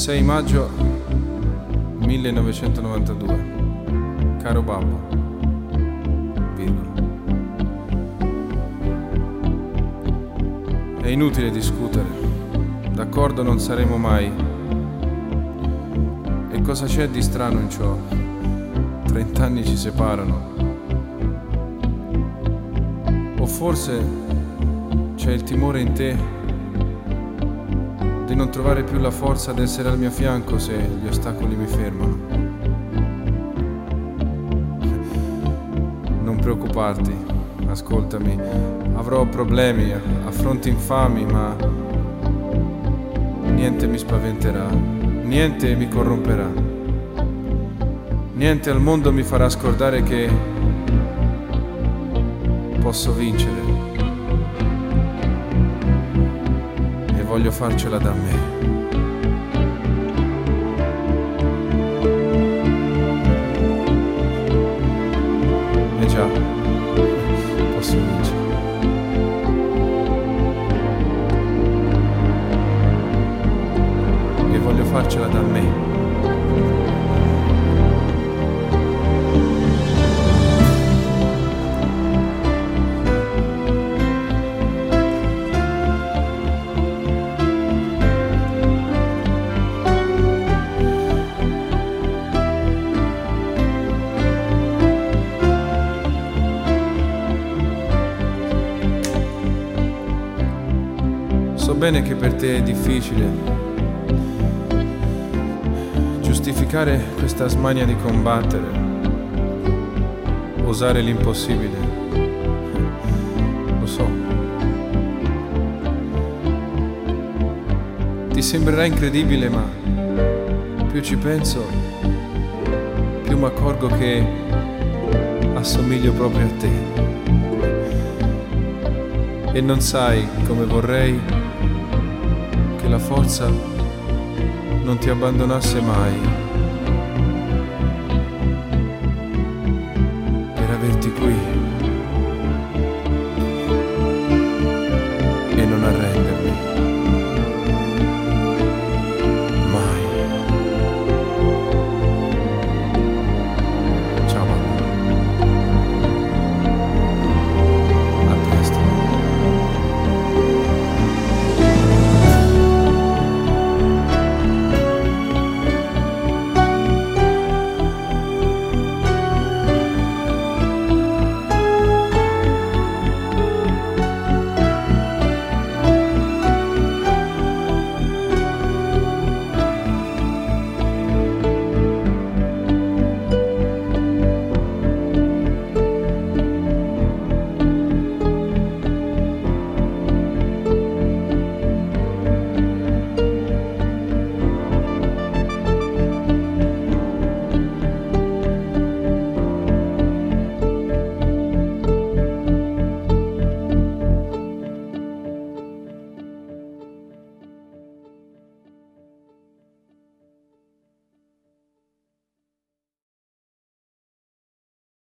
6 maggio 1992. Caro babbo, virgola. È inutile discutere, d'accordo non saremo mai. E cosa c'è di strano in ciò? 30 anni ci separano. O forse c'è il timore in te di non trovare più la forza ad essere al mio fianco se gli ostacoli mi fermano. Non preoccuparti, ascoltami, avrò problemi, affronti infami, ma niente mi spaventerà, niente mi corromperà, niente al mondo mi farà scordare che posso vincere. Voglio farcela da me. E già, posso vincere. E voglio farcela da me. So bene che per te è difficile giustificare questa smania di combattere, osare l'impossibile. Lo so. Ti sembrerà incredibile, ma più ci penso, più mi accorgo che assomiglio proprio a te. E non sai come vorrei che la forza non ti abbandonasse mai per averti qui.